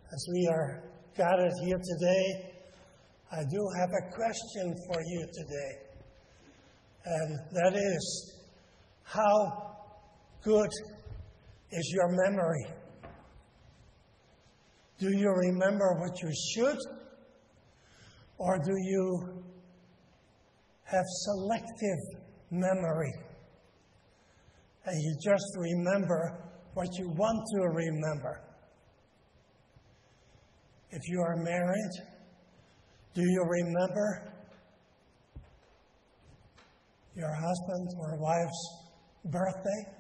As we are gathered here today, I do have a question for you today. And that is, how good is your memory? Do you remember what you should? Or do you have selective memory? And you just remember what you want to remember? If you are married, do you remember your husband or wife's birthday?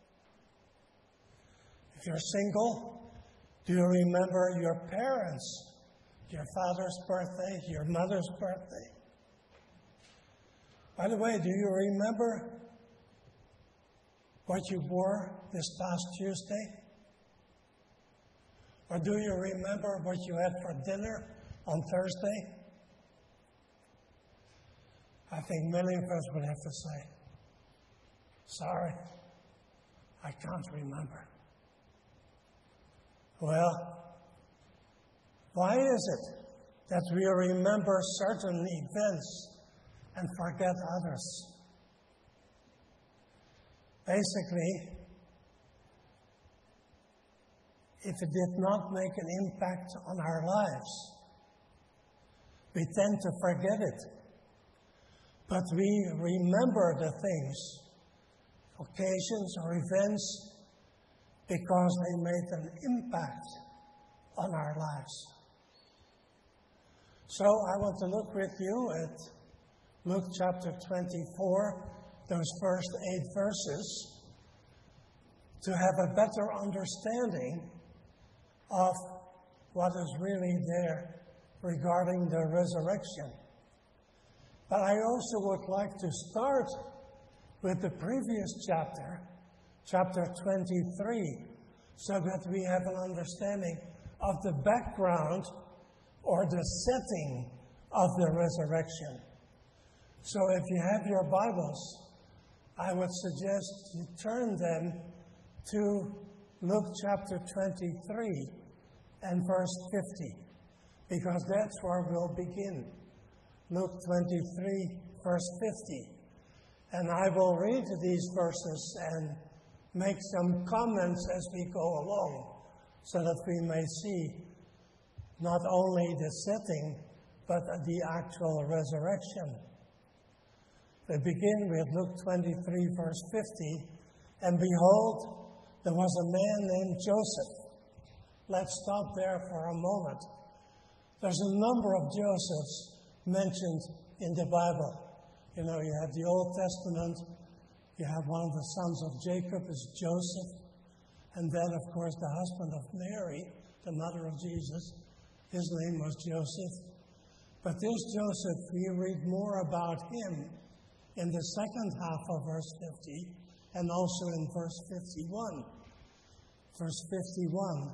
If you're single, do you remember your parents, your father's birthday, your mother's birthday? By the way, do you remember what you wore this past Tuesday? Or do you remember what you had for dinner on Thursday? I think many of us would have to say, sorry, I can't remember. Well, why is it that we remember certain events and forget others? Basically, if it did not make an impact on our lives, we tend to forget it. But we remember the things, occasions or events, because they made an impact on our lives. So I want to look with you at Luke chapter 24, those first 8 verses, to have a better understanding of what is really there regarding the resurrection. But I also would like to start with the previous chapter, chapter 23, so that we have an understanding of the background or the setting of the resurrection. So if you have your Bibles, I would suggest you turn them to Luke chapter 23 and verse 50, because that's where we'll begin. Luke 23, verse 50. And I will read these verses and make some comments as we go along, so that we may see not only the setting, but the actual resurrection. We begin with Luke 23, verse 50. And behold, there was a man named Joseph. Let's stop there for a moment. There's a number of Josephs mentioned in the Bible. You know, you have the Old Testament, you have one of the sons of Jacob is Joseph, and then, of course, the husband of Mary, the mother of Jesus, his name was Joseph. But this Joseph, we read more about him in the second half of verse 50, and also in verse 51. Verse 51,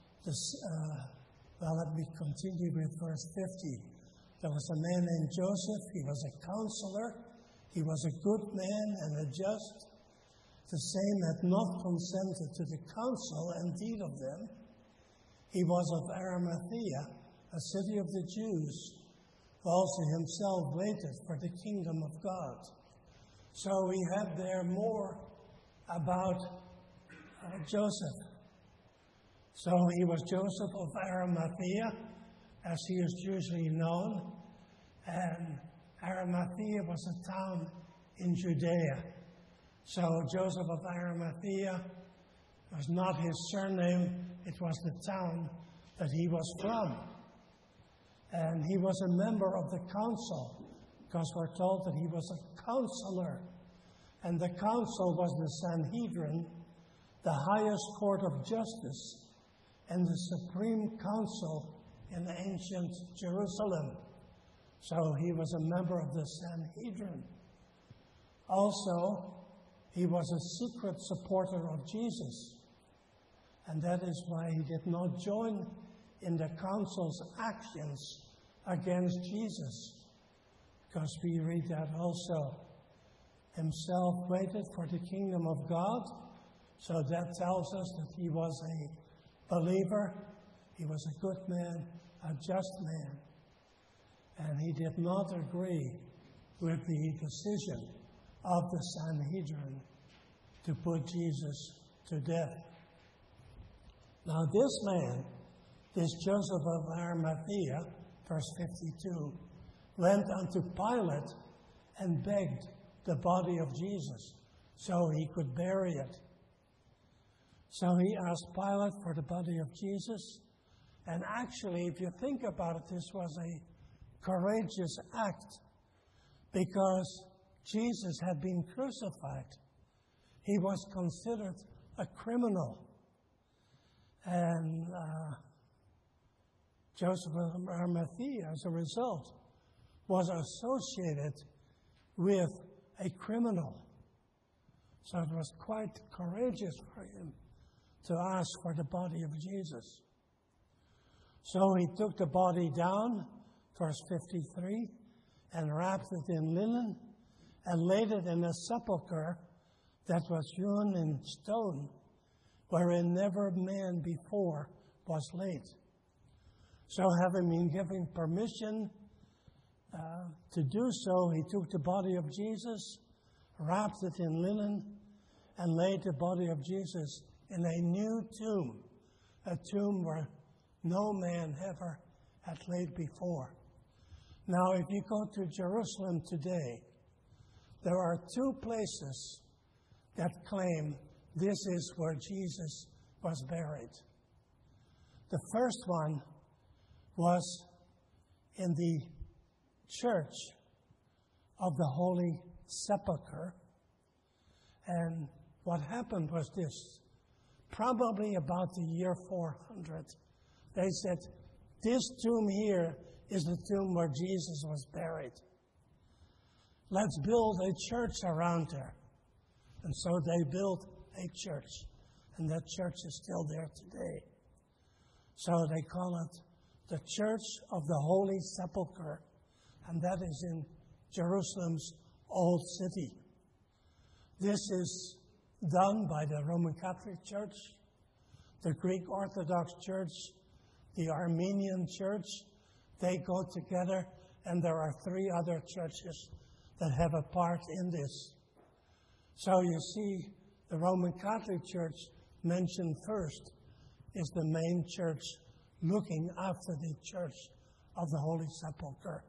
let me continue with verse 50. There was a man named Joseph. He was a counselor. He was a good man and a just. The same had not consented to the counsel and deed of them. He was of Arimathea, a city of the Jews, who also himself waited for the kingdom of God. So we have there more about Joseph. So he was Joseph of Arimathea, as he is usually known. And Arimathea was a town in Judea. So Joseph of Arimathea was not his surname, it was the town that he was from. And he was a member of the council, because we're told that he was a counselor. And the council was the Sanhedrin, the highest court of justice, and the supreme council in ancient Jerusalem. So he was a member of the Sanhedrin. Also, he was a secret supporter of Jesus. And that is why he did not join in the council's actions against Jesus. Because we read that also. Himself waited for the kingdom of God. So that tells us that he was a believer. He was a good man, a just man. And he did not agree with the decision of the Sanhedrin to put Jesus to death. Now this man, this Joseph of Arimathea, verse 52, went unto Pilate and begged the body of Jesus so he could bury it. So he asked Pilate for the body of Jesus. And actually, if you think about it, this was a courageous act because Jesus had been crucified. He was considered a criminal. And Joseph of Arimathea, as a result, was associated with a criminal. So it was quite courageous for him to ask for the body of Jesus. So he took the body down, verse 53, and wrapped it in linen and laid it in a sepulchre that was hewn in stone, wherein never man before was laid. So having been given permission to do so, he took the body of Jesus, wrapped it in linen, and laid the body of Jesus in a new tomb, a tomb where no man ever had laid before. Now, if you go to Jerusalem today, there are two places that claim this is where Jesus was buried. The first one was in the church of the Holy Sepulchre. And what happened was this. Probably about the year 400, they said, this tomb here is the tomb where Jesus was buried. Let's build a church around there. And so they built a church. And that church is still there today. So they call it the Church of the Holy Sepulchre. And that is in Jerusalem's Old City. This is done by the Roman Catholic Church, the Greek Orthodox Church, the Armenian Church. They go together, and there are 3 other churches that have a part in this. So you see, the Roman Catholic Church mentioned first is the main church looking after the Church of the Holy Sepulchre.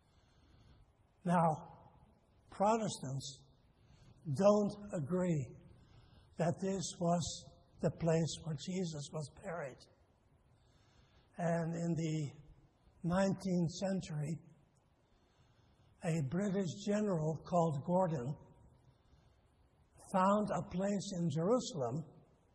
Now, Protestants don't agree that this was the place where Jesus was buried. And in the 19th century, a British general called Gordon found a place in Jerusalem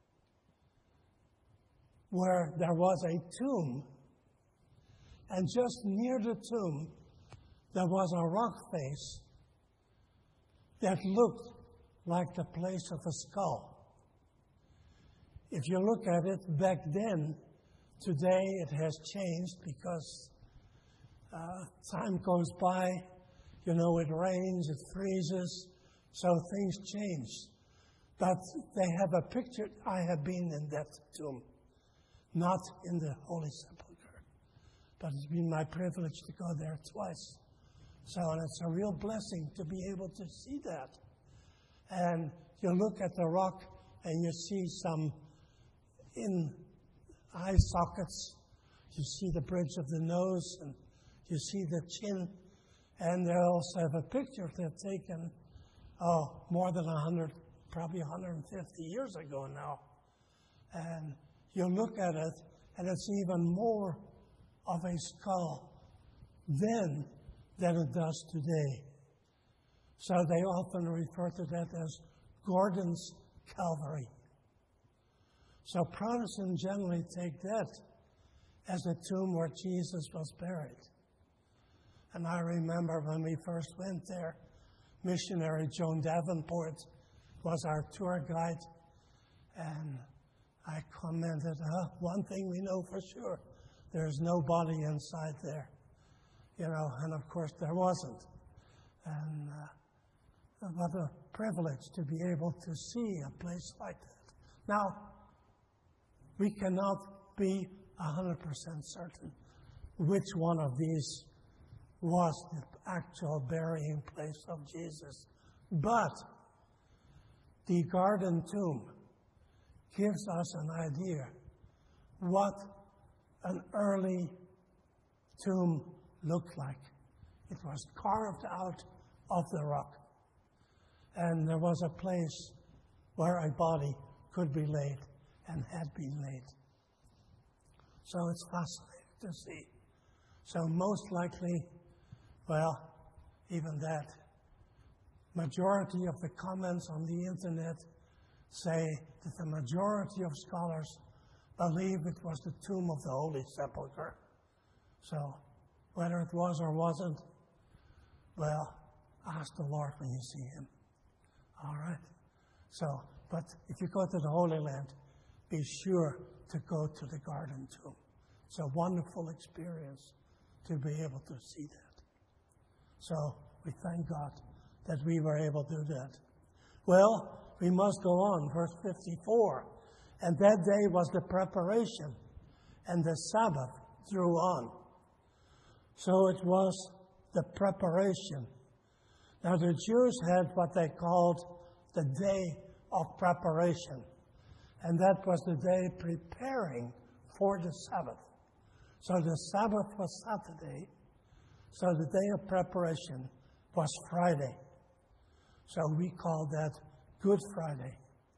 where there was a tomb, and just near the tomb there was a rock face that looked like the place of a skull. If you look at it back then, today it has changed because time goes by, you know, it rains, it freezes, so things change. But they have a picture. I have been in that tomb, not in the Holy Sepulchre, but it's been my privilege to go there twice. So, and it's a real blessing to be able to see that. And you look at the rock and you see some in eye sockets. You see the bridge of the nose and you see the chin. And they also have a picture they've taken, more than 100, probably 150 years ago now. And you look at it and it's even more of a skull then than it does today. So they often refer to that as Gordon's Calvary. So Protestants generally take that as a tomb where Jesus was buried. And I remember when we first went there, missionary Joan Davenport was our tour guide, and I commented, one thing we know for sure, there's no body inside there. You know, and of course there wasn't. And what a privilege to be able to see a place like that. Now, we cannot be 100% certain which one of these was the actual burying place of Jesus. But the garden tomb gives us an idea what an early tomb looked like. It was carved out of the rock. And there was a place where a body could be laid and had been laid. So it's fascinating to see. So most likely, well, even that, majority of the comments on the internet say that the majority of scholars believe it was the tomb of the Holy Sepulchre. So whether it was or wasn't, well, ask the Lord when you see him. All right? So, but if you go to the Holy Land, be sure to go to the garden tomb. It's a wonderful experience to be able to see that. So we thank God that we were able to do that. Well, we must go on, verse 54. And that day was the preparation, and the Sabbath drew on. So it was the preparation. Now the Jews had what they called the day of preparation. And that was the day preparing for the Sabbath. So the Sabbath was Saturday. So the day of preparation was Friday. So we call that Good Friday.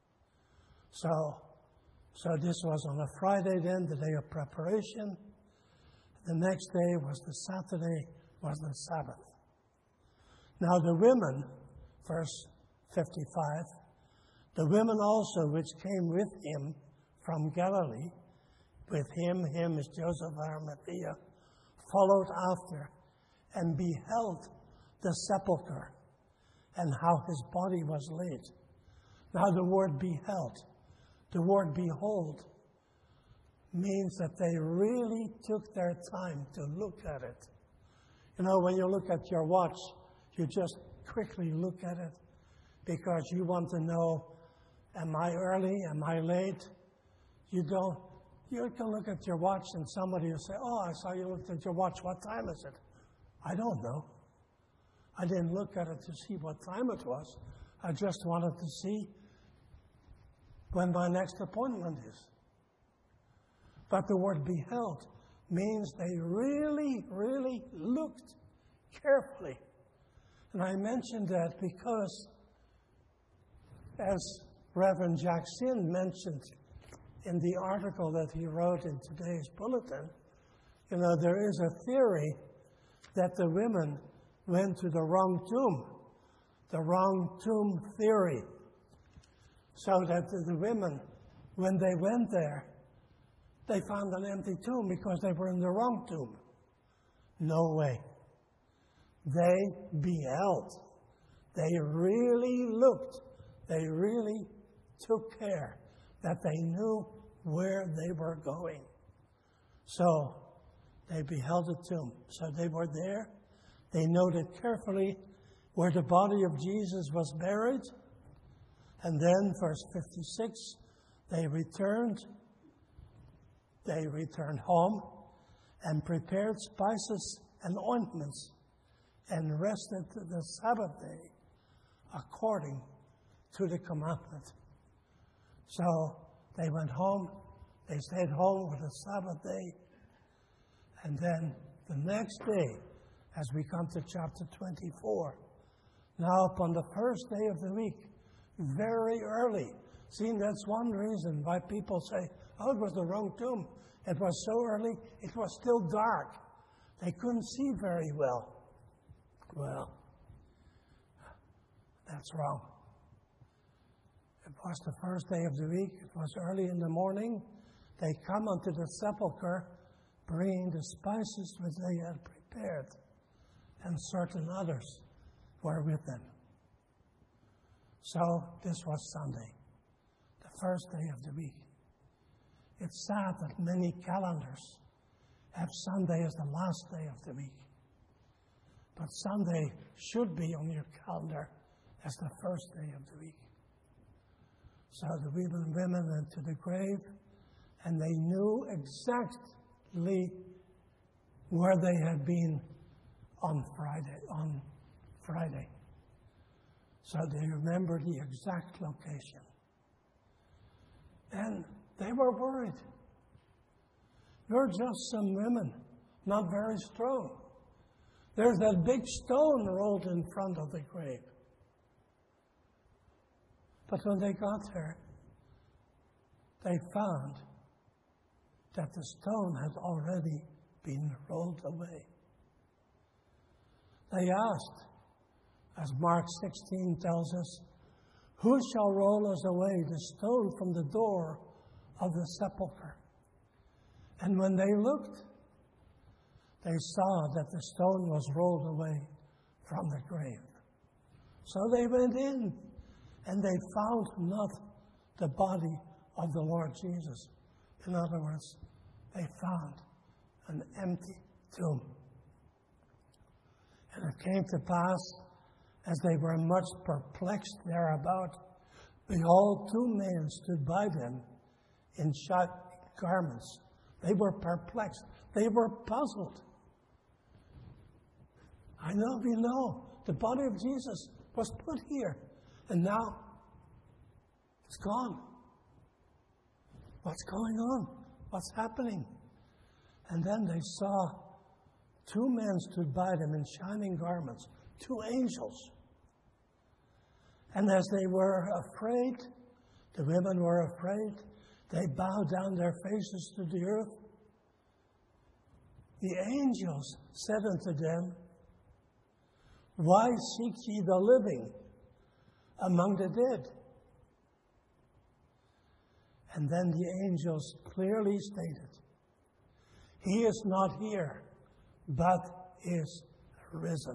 So this was on a Friday then, the day of preparation. The next day was the Saturday, was the Sabbath. Now the women, verse 55, the women also which came with him from Galilee, with him is Joseph of Arimathea, followed after and beheld the sepulchre and how his body was laid. Now the word beheld, the word behold, means that they really took their time to look at it. You know, when you look at your watch, you just quickly look at it because you want to know, am I early, am I late? You can look at your watch and somebody will say, oh, I saw you looked at your watch, what time is it? I don't know. I didn't look at it to see what time it was. I just wanted to see when my next appointment is. But the word beheld means they really, really looked carefully. And I mentioned that because, as Reverend Jackson mentioned in the article that he wrote in today's bulletin, you know, there is a theory that the women went to the wrong tomb theory. So that the women, when they went there, they found an empty tomb because they were in the wrong tomb. No way. They beheld. They really looked. They really took care that they knew where they were going. So they beheld the tomb. So they were there. They noted carefully where the body of Jesus was buried. And then, verse 56, they returned home and prepared spices and ointments and rested the Sabbath day according to the commandment. So they went home, they stayed home with the Sabbath day, and then the next day, as we come to chapter 24, now upon the first day of the week, very early. See, that's one reason why people say, oh, it was the wrong tomb. It was so early, it was still dark. They couldn't see very well. Well, that's wrong. It was the first day of the week. It was early in the morning. They come unto the sepulchre, bringing the spices which they had prepared, and certain others were with them. So this was Sunday, the first day of the week. It's sad that many calendars have Sunday as the last day of the week. But Sunday should be on your calendar as the first day of the week. So the women went to the grave and they knew exactly where they had been on Friday. So they remembered the exact location. And they were worried. You're just some women, not very strong. There's that big stone rolled in front of the grave. But when they got there, they found that the stone had already been rolled away. They asked, as Mark 16 tells us, "Who shall roll us away the stone from the door of the sepulchre?" And when they looked, they saw that the stone was rolled away from the grave. So they went in, and they found not the body of the Lord Jesus. In other words, they found an empty tomb. And it came to pass, as they were much perplexed thereabout, behold, two men stood by them in shining garments. They were perplexed. They were puzzled. We know the body of Jesus was put here, and now it's gone. What's going on? What's happening? And then they saw two men stood by them in shining garments, two angels. And as they were afraid, the women were afraid, they bowed down their faces to the earth. The angels said unto them, "Why seek ye the living among the dead?" And then the angels clearly stated, "He is not here, but is risen."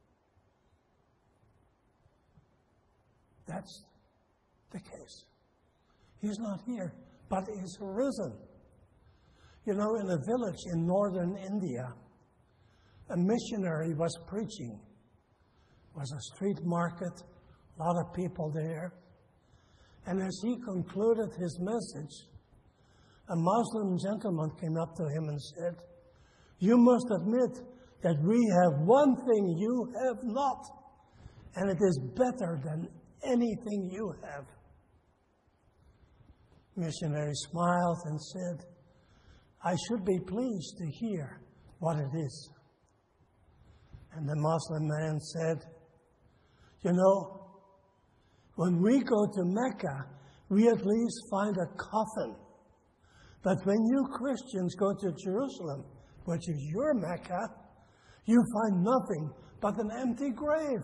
That's the case. He's not here, but is risen. In a village in northern India, a missionary was preaching. It was a street market, a lot of people there. And as he concluded his message, a Muslim gentleman came up to him and said, "You must admit that we have one thing you have not, and it is better than anything you have." The missionary smiled and said, "I should be pleased to hear what it is." And the Muslim man said, when we go to Mecca, we at least find a coffin. But when you Christians go to Jerusalem, which is your Mecca, you find nothing but an empty grave.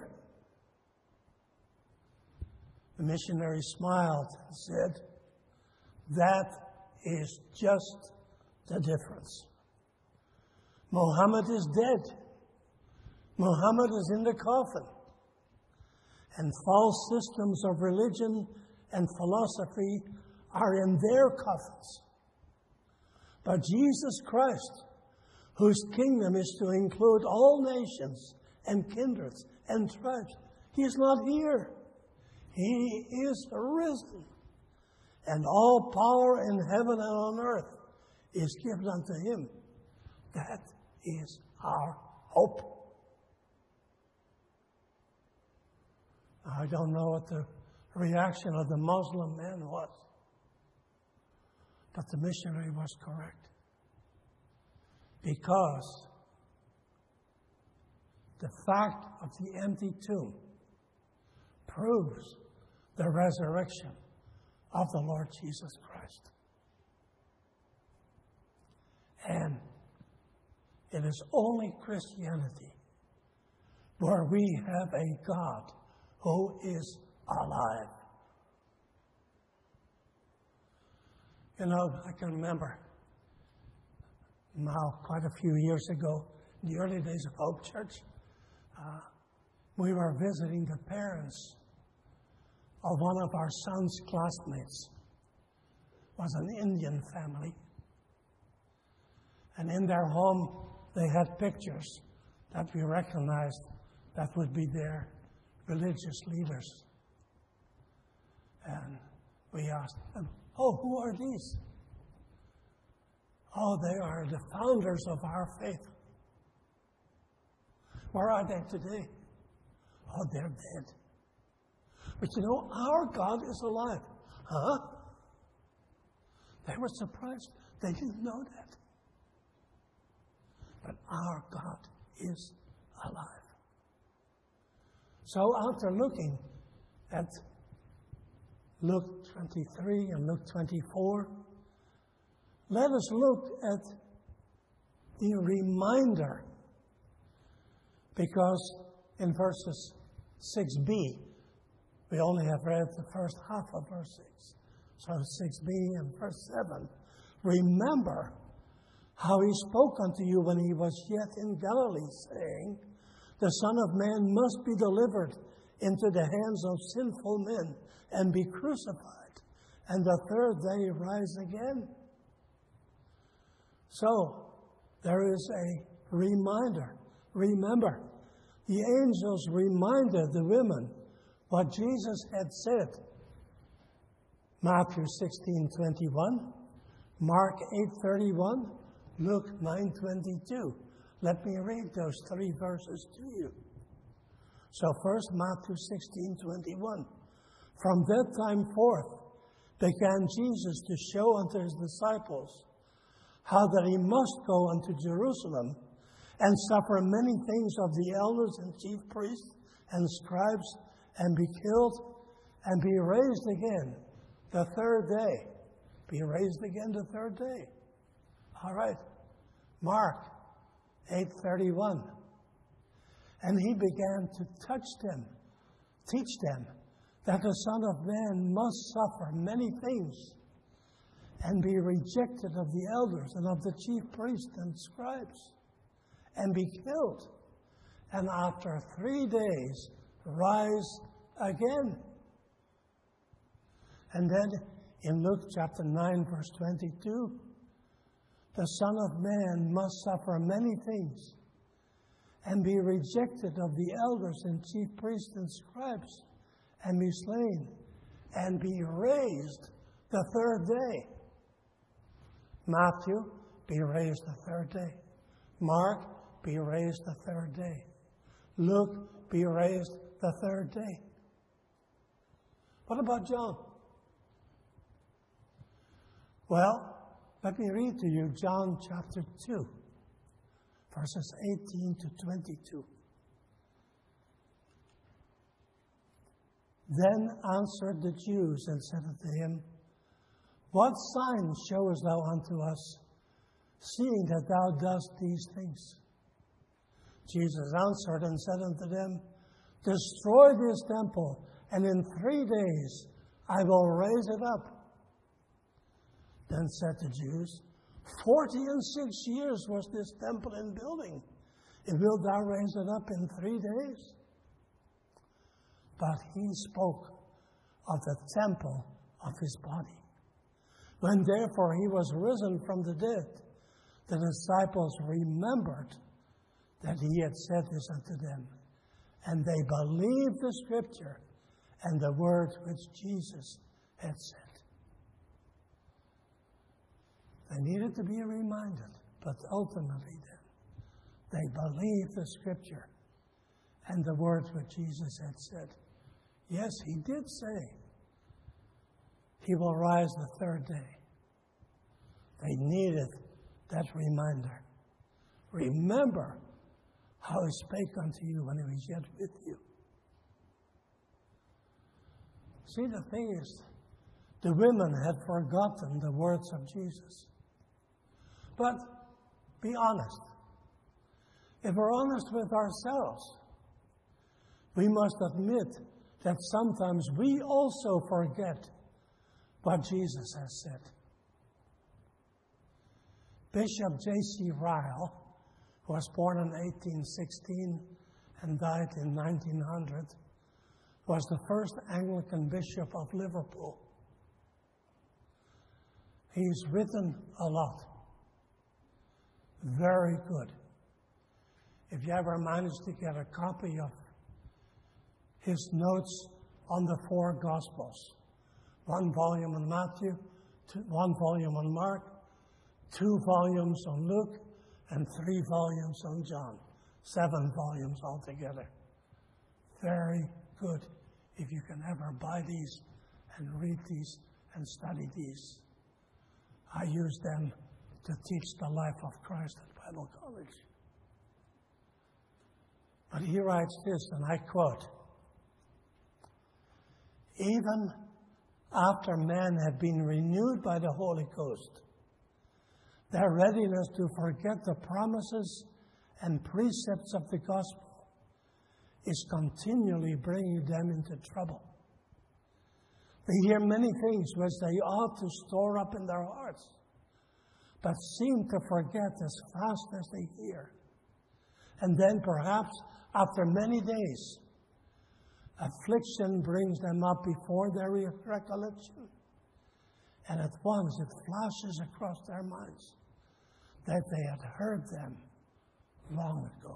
The missionary smiled and said, "That is just the difference. Muhammad is dead. Muhammad is in the coffin. And false systems of religion and philosophy are in their coffins. But Jesus Christ, whose kingdom is to include all nations and kindreds and tribes, he is not here. He is risen. And all power in heaven and on earth is given unto him." That is our hope. I don't know what the reaction of the Muslim man was, but the missionary was correct. Because the fact of the empty tomb proves the resurrection of the Lord Jesus Christ. And it is only Christianity where we have a God who is alive. I can remember now quite a few years ago, in the early days of Hope Church, we were visiting the parents of one of our son's classmates. It was an Indian family. And in their home, they had pictures that we recognized that would be their religious leaders. And we asked them, "Oh, who are these?" Oh, they are the founders of our faith. Where are they today? Oh, they're dead. But you know, our God is alive. Huh? They were surprised. They didn't know that. But our God is alive. So after looking at Luke 23 and Luke 24, let us look at the reminder. Because in verses 6b, we only have read the first half of verse 6. So 6b and verse 7. Remember how he spoke unto you when he was yet in Galilee, saying, the Son of Man must be delivered into the hands of sinful men and be crucified, and the third day rise again. So, there is a reminder. Remember, the angels reminded the women what Jesus had said. Matthew 16:21, Mark 8:31, Luke 9:22. Let me read those three verses to you. So first, Matthew 16:21. From that time forth began Jesus to show unto his disciples how that he must go unto Jerusalem and suffer many things of the elders and chief priests and scribes, and be killed, and be raised again the third day. Be raised again the third day. All right. Mark 8:31. And he began to teach them, that the Son of Man must suffer many things, and be rejected of the elders and of the chief priests and scribes, and be killed, and after 3 days rise again. And then in Luke chapter 9, verse 22, the Son of Man must suffer many things, and be rejected of the elders and chief priests and scribes, and be slain, and be raised the third day. Matthew, be raised the third day. Mark, be raised the third day. Luke, be raised the third day. What about John? Well, let me read to you John chapter 2, verses 18 to 22. Then answered the Jews and said unto him, what sign showest thou unto us, seeing that thou dost these things? Jesus answered and said unto them, destroy this temple, and in 3 days I will raise it up. Then said the Jews, 46 years was this temple in building, and wilt thou raise it up in 3 days? But he spoke of the temple of his body. When therefore he was risen from the dead, the disciples remembered that he had said this unto them, and they believed the scripture and the words which Jesus had said. They needed to be reminded, but ultimately then, they believed the scripture and the words which Jesus had said. Yes, he did say he will rise the third day. They needed that reminder. Remember how he spake unto you when he was yet with you. See, the thing is, the women had forgotten the words of Jesus. But be honest. If we're honest with ourselves, we must admit that sometimes we also forget what Jesus has said. Bishop J.C. Ryle, who was born in 1816 and died in 1900, was the first Anglican bishop of Liverpool. He's written a lot. Very good. If you ever manage to get a copy of his notes on the four Gospels, 1 volume on Matthew, 1 volume on Mark, 2 volumes on Luke and 3 volumes on John. 7 volumes altogether. Very good if you can ever buy these and read these and study these. I use them to teach the life of Christ at Bible College. But he writes this, and I quote, "Even after men have been renewed by the Holy Ghost, their readiness to forget the promises and precepts of the gospel is continually bringing them into trouble. They hear many things which they ought to store up in their hearts, but seem to forget as fast as they hear. And then perhaps after many days, affliction brings them up before their recollection, and at once it flashes across their minds that they had heard them long ago."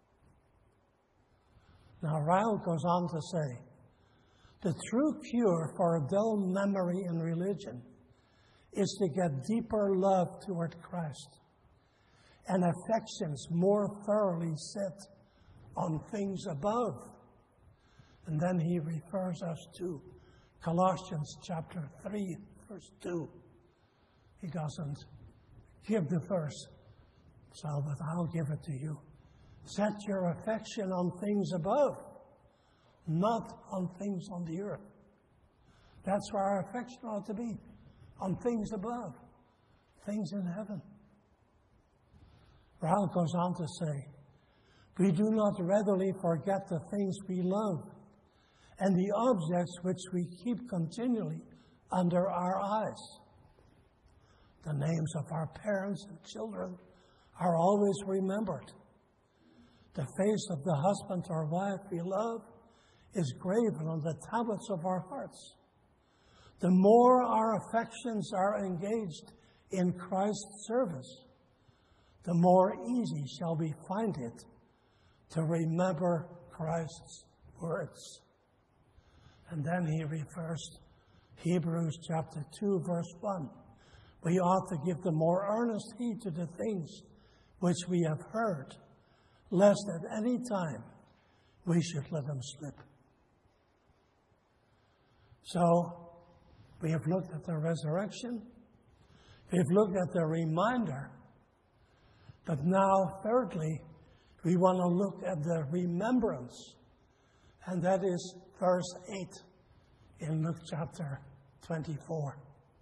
Now, Ryle goes on to say, "The true cure for a dull memory in religion is to get deeper love toward Christ and affections more thoroughly set on things above." And then he refers us to Colossians chapter 3, verse 2. He doesn't give the verse, but I'll give it to you. "Set your affection on things above, not on things on the earth." That's where our affection ought to be, on things above, things in heaven. Ryle goes on to say, "We do not readily forget the things we love and the objects which we keep continually under our eyes. The names of our parents and children are always remembered. The face of the husband or wife we love is graven on the tablets of our hearts. The more our affections are engaged in Christ's service, the more easy shall we find it to remember Christ's words." And then he refers to Hebrews chapter 2, verse 1. "We ought to give the more earnest heed to the things which we have heard, lest at any time we should let them slip." So, we have looked at the resurrection. We've looked at the reminder. But now, thirdly, we want to look at the remembrance. And that is verse 8 in Luke chapter 24.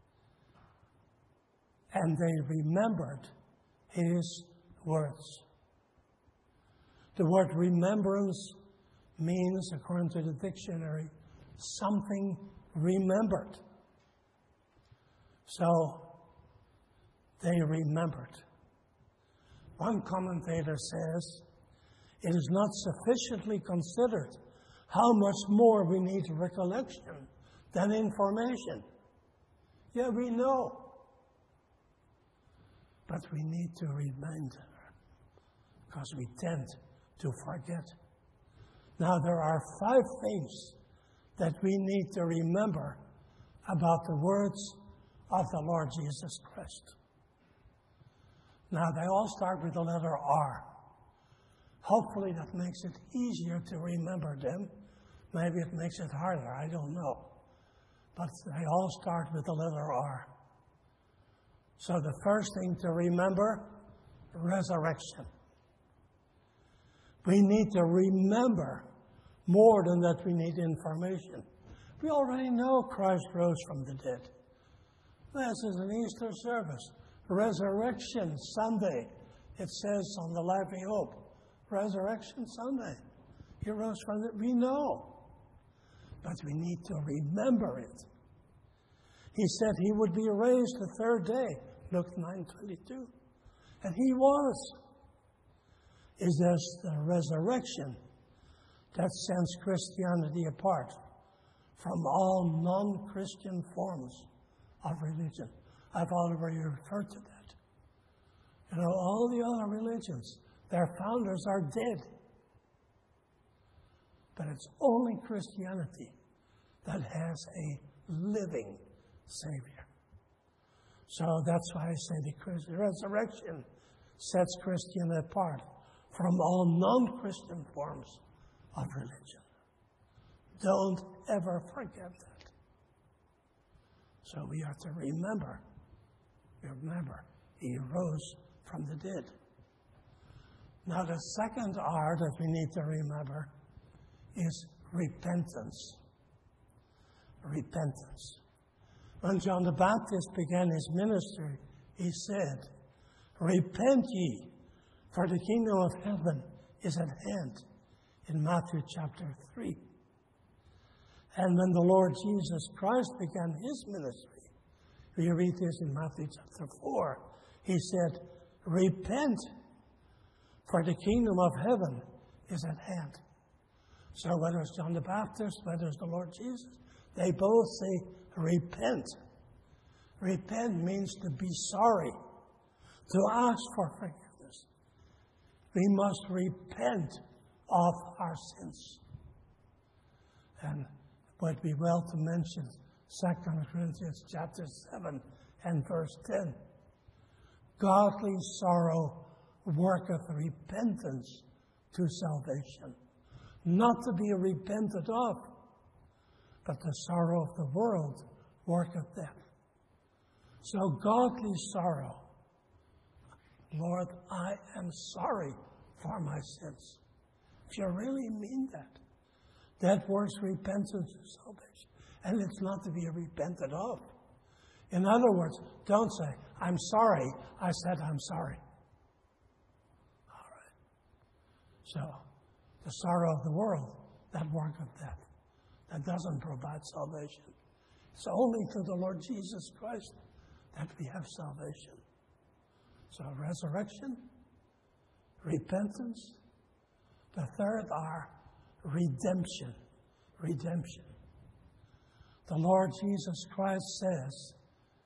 "And they remembered his words." The word remembrance means, according to the dictionary, something remembered. So, they remembered. One commentator says, "It is not sufficiently considered how much more we need recollection than information." Yeah, we know. But we need to remember, because we tend to forget. Now, there are 5 things that we need to remember about the words of the Lord Jesus Christ. Now, they all start with the letter R. Hopefully that makes it easier to remember them. Maybe it makes it harder, I don't know. But they all start with the letter R. So the first thing to remember, resurrection. We need to remember more than that we need information. We already know Christ rose from the dead. This is an Easter service. Resurrection Sunday. It says on the Life We Hope. Resurrection Sunday. He rose from the dead. We know. But we need to remember it. He said he would be raised the 3rd day. Luke 9:22. And he was. Is this the resurrection that sets Christianity apart from all non-Christian forms of religion? I've already referred to that. You know, all the other religions, their founders are dead. But it's only Christianity that has a living Savior. So that's why I say the resurrection sets Christian apart from all non-Christian forms of religion. Don't ever forget that. So we are to remember, he rose from the dead. Now the second R that we need to remember is repentance. Repentance. When John the Baptist began his ministry, he said, "Repent ye, for the kingdom of heaven is at hand," in Matthew chapter 3. And when the Lord Jesus Christ began his ministry, we read this in Matthew chapter 4, he said, "Repent, for the kingdom of heaven is at hand." So whether it's John the Baptist, whether it's the Lord Jesus, they both say, repent. Repent means to be sorry, to ask for forgiveness. We must repent of our sins. And it would be well to mention 2 Corinthians chapter 7 and verse 10. Godly sorrow worketh repentance to salvation. Not to be repented of, but the sorrow of the world worketh death. So godly sorrow. Lord, I am sorry for my sins. If you really mean that, that works repentance to salvation. And it's not to be repented of. In other words, don't say, "I'm sorry." I said, "I'm sorry." All right. So, the sorrow of the world, that worketh death. That doesn't provide salvation. It's only through the Lord Jesus Christ that we have salvation. So resurrection, repentance. The third are redemption. Redemption. The Lord Jesus Christ says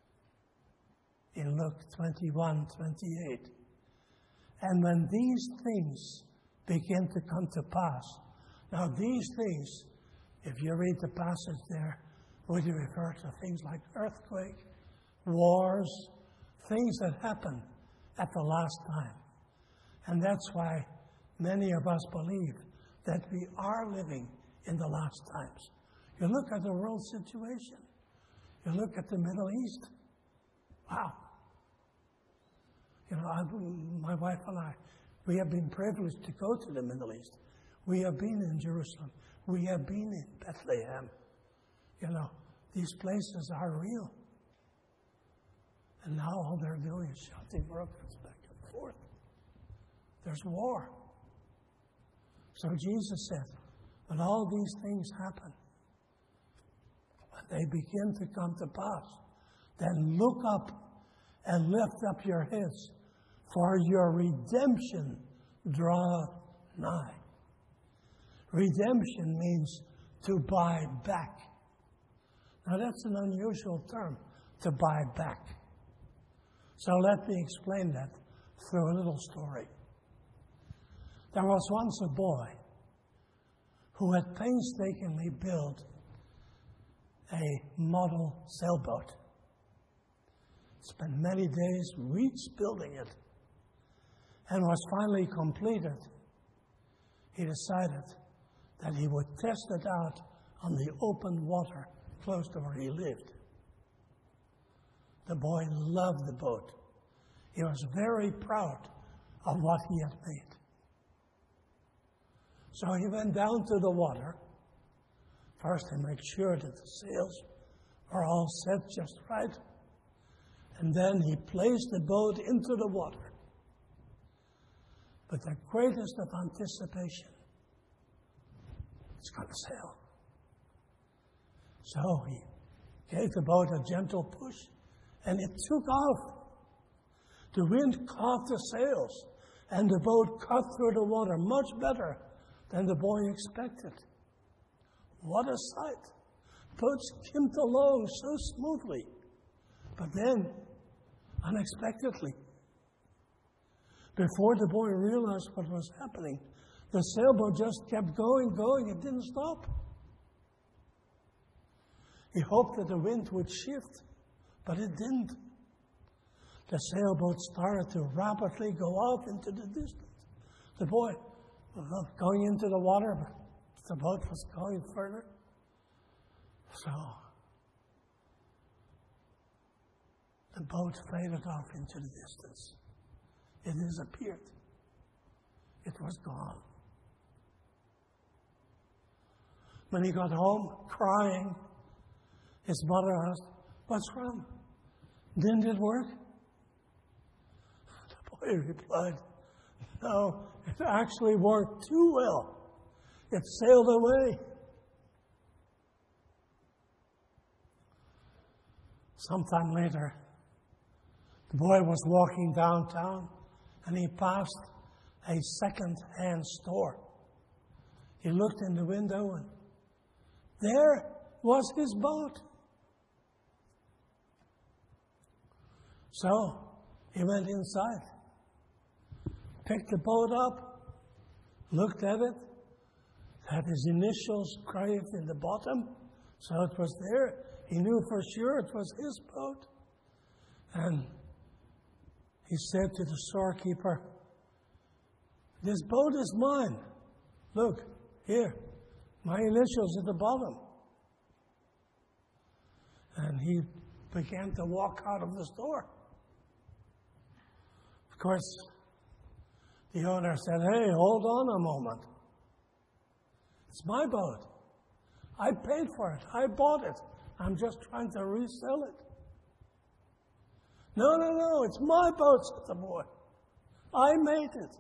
in Luke 21:28, "And when these things begin to come to pass." Now these things, if you read the passage there, would you refer to things like earthquake, wars, things that happen at the last time. And that's why many of us believe that we are living in the last times. You look at the world situation. You look at the Middle East. Wow. You know, my wife and I, we have been privileged to go to the Middle East. We have been in Jerusalem. We have been in Bethlehem. You know, these places are real. And now all they're doing is shouting rockets back and forth. There's war. So Jesus said, when all these things happen, when they begin to come to pass, then look up and lift up your heads, for your redemption draweth nigh. Redemption means to buy back. Now that's an unusual term, to buy back. So let me explain that through a little story. There was once a boy who had painstakingly built a model sailboat. Spent many days, weeks building it, and was finally completed. He decided that he would test it out on the open water close to where he lived. The boy loved the boat. He was very proud of what he had made. So he went down to the water. First, he made sure that the sails were all set just right. And then he placed the boat into the water with the greatest of anticipation. It's going to sail. So he gave the boat a gentle push, and it took off. The wind caught the sails, and the boat cut through the water much better than the boy expected. What a sight! Boat skimmed along so smoothly. But then, unexpectedly, before the boy realized what was happening, the sailboat just kept going. It didn't stop. He hoped that the wind would shift, but it didn't. the sailboat started to rapidly go off into the distance. The boy was going into the water, but the boat was going further. So the boat faded off into the distance. It disappeared. It was gone. When he got home, crying, his mother asked, "What's wrong? Didn't it work?" The boy replied, "No, it actually worked too well. It sailed away." Sometime later, the boy was walking downtown and he passed a second-hand store. He looked in the window and there was his boat. So he went inside, picked the boat up, looked at it, had his initials engraved in the bottom, so it was there. He knew for sure it was his boat. And he said to the storekeeper, "This boat is mine. Look, here, my initials at the bottom." And he began to walk out of the store. Of course, the owner said, "Hey, hold on a moment. It's my boat. I paid for it. I bought it. I'm just trying to resell it." No, it's my boat," said the boy. "I made it.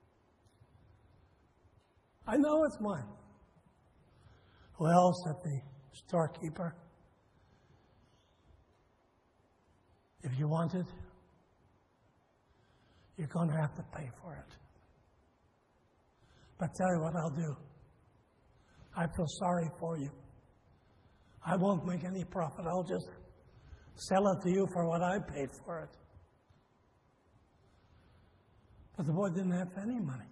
I know it's mine." "Well," said the storekeeper, "if you want it, you're going to have to pay for it. But tell you what I'll do. I feel sorry for you. I won't make any profit. I'll just sell it to you for what I paid for it." But the boy didn't have any money.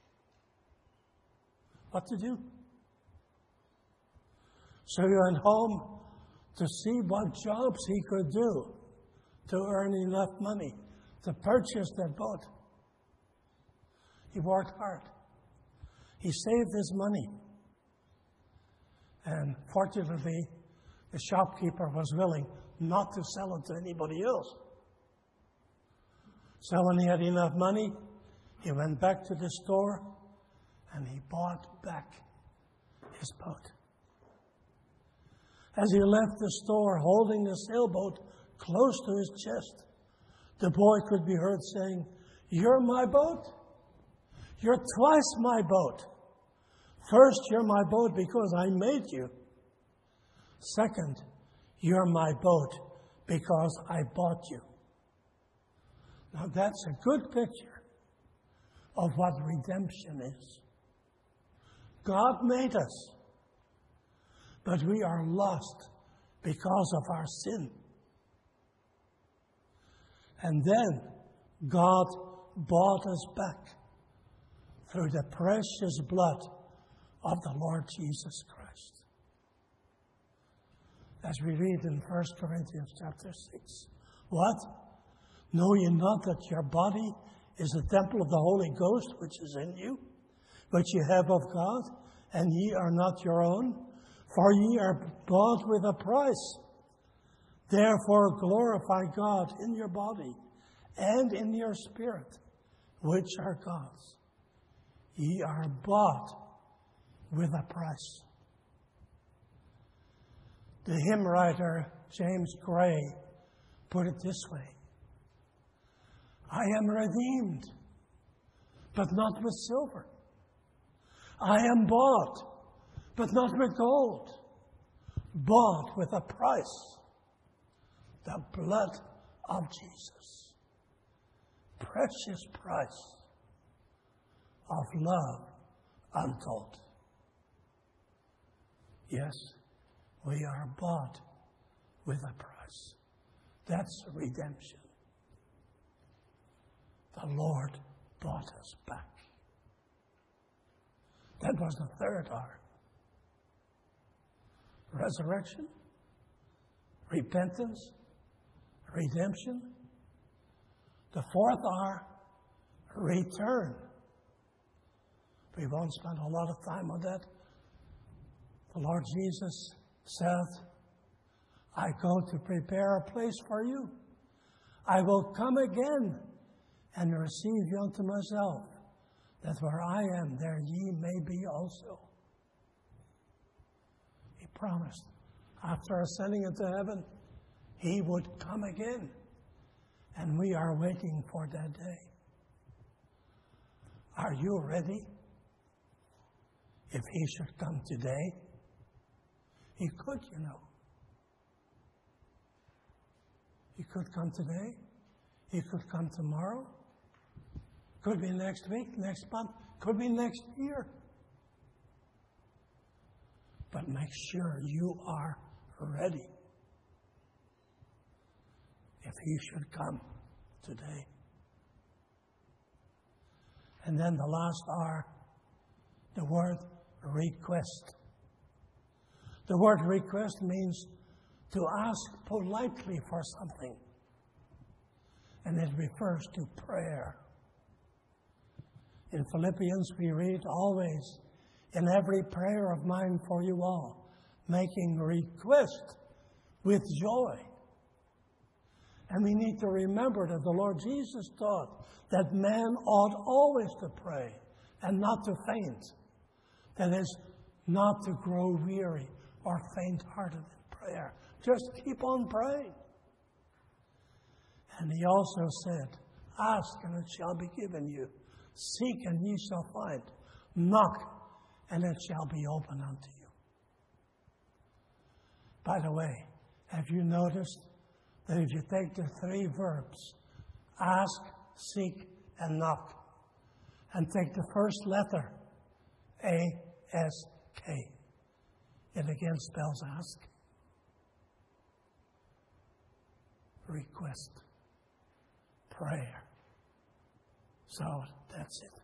What to do? So he went home to see what jobs he could do to earn enough money to purchase that boat. He worked hard. He saved his money. And fortunately, the shopkeeper was willing not to sell it to anybody else. So when he had enough money, he went back to the store and he bought back his boat. As he left the store holding the sailboat close to his chest, the boy could be heard saying, "You're my boat. You're twice my boat. First, you're my boat because I made you. Second, you're my boat because I bought you." Now that's a good picture of what redemption is. God made us, but we are lost because of our sin. And then God bought us back through the precious blood of the Lord Jesus Christ. As we read in 1 Corinthians chapter 6. What? Know ye not that your body is the temple of the Holy Ghost which is in you, which ye have of God, and ye are not your own? For ye are bought with a price. Therefore glorify God in your body and in your spirit, which are God's. Ye are bought with a price. The hymn writer James Gray put it this way: "I am redeemed, but not with silver. I am bought, but not with gold. Bought with a price, the blood of Jesus. Precious price of love untold." Yes, we are bought with a price. That's redemption. The Lord bought us back. That was the third R. Resurrection, repentance, redemption. The fourth R, return. We won't spend a lot of time on that. The Lord Jesus said, I go to prepare a place for you. I will come again and receive you unto myself, that where I am, there ye may be also. He promised, after ascending into heaven, he would come again. And we are waiting for that day. Are you ready? If he should come today, he could, you know. He could come today. He could come tomorrow. Could be next week, next month. Could be next year. But make sure you are ready if he should come today. And then the last R, the word request. The word request means to ask politely for something. And it refers to prayer. In Philippians we read, always, in every prayer of mine for you all, making request with joy. And we need to remember that the Lord Jesus taught that man ought always to pray and not to faint. That is, not to grow weary or faint-hearted in prayer. Just keep on praying. And he also said, ask and it shall be given you. Seek and ye shall find. Knock and it shall be opened unto you. By the way, have you noticed that if you take the three verbs, ask, seek, and knock, and take the first letter, A-S-K, it again spells ask. Request. Prayer. So that's it.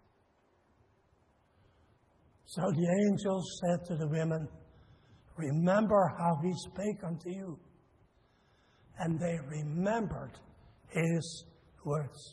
So the angel said to the women, remember how he spake unto you. And they remembered his words.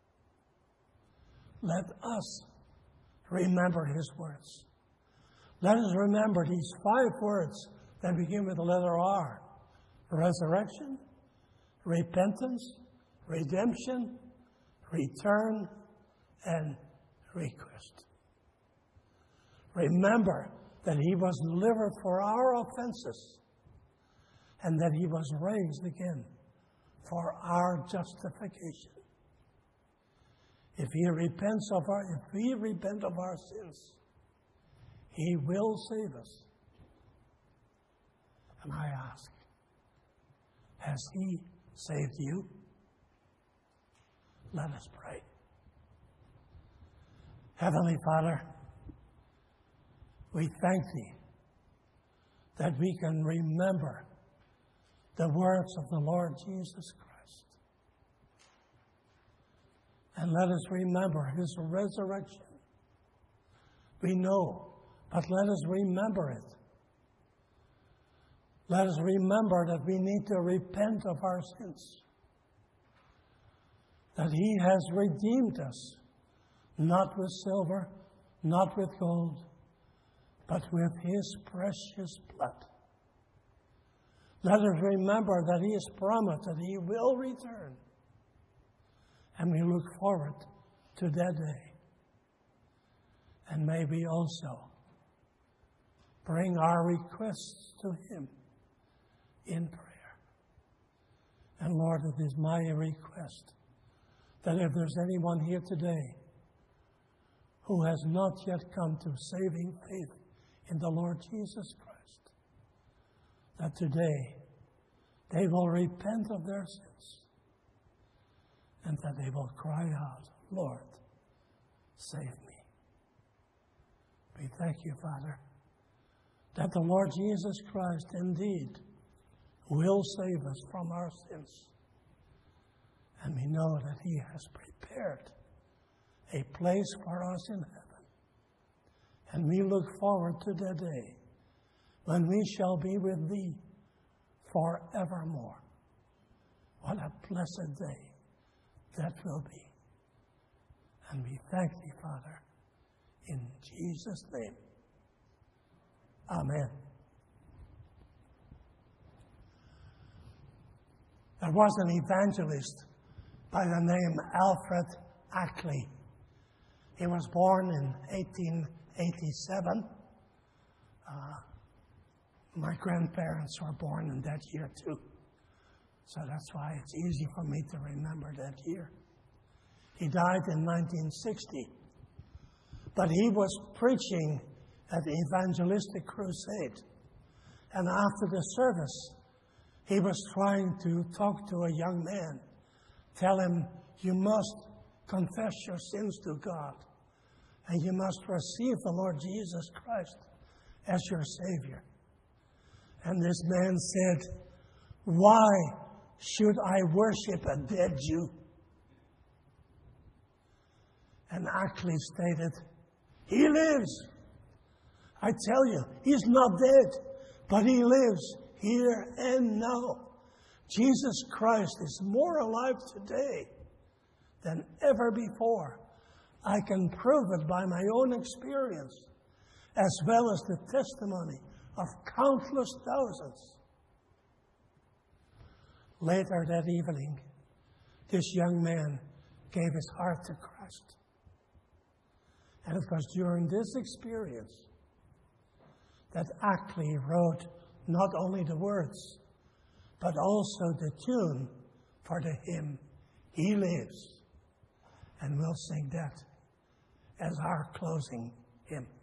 Let us remember his words. Let us remember these 5 words that begin with the letter R. Resurrection, repentance, redemption, return, and request. Remember that he was delivered for our offenses and that he was raised again for our justification. If we repent of our sins, he will save us. And I ask, has he saved you? Let us pray. Heavenly Father, we thank thee that we can remember the words of the Lord Jesus Christ. And let us remember his resurrection. We know, but let us remember it. Let us remember that we need to repent of our sins. That he has redeemed us, not with silver, not with gold, but with his precious blood. Let us remember that he has promised that he will return. And we look forward to that day. And may we also bring our requests to him in prayer. And Lord, it is my request that if there's anyone here today who has not yet come to saving faith in the Lord Jesus Christ, that today they will repent of their sins and that they will cry out, Lord, save me. We thank you, Father, that the Lord Jesus Christ indeed will save us from our sins. And we know that he has prepared a place for us in heaven. And we look forward to the day when we shall be with thee forevermore. What a blessed day that will be. And we thank thee, Father, in Jesus' name. Amen. There was an evangelist by the name Alfred Ackley. He was born in 1887. My grandparents were born in that year too. So that's why it's easy for me to remember that year. He died in 1960. But he was preaching at the evangelistic crusade. And after the service, he was trying to talk to a young man. Tell him, you must confess your sins to God. And you must receive the Lord Jesus Christ as your Savior. And this man said, why should I worship a dead Jew? And Ackley stated, he lives. I tell you, he's not dead, but he lives here and now. Jesus Christ is more alive today than ever before. I can prove it by my own experience, as well as the testimony of countless thousands. Later that evening, this young man gave his heart to Christ. And it was during this experience that Ackley wrote not only the words, but also the tune for the hymn, He Lives. And we'll sing that as our closing hymn.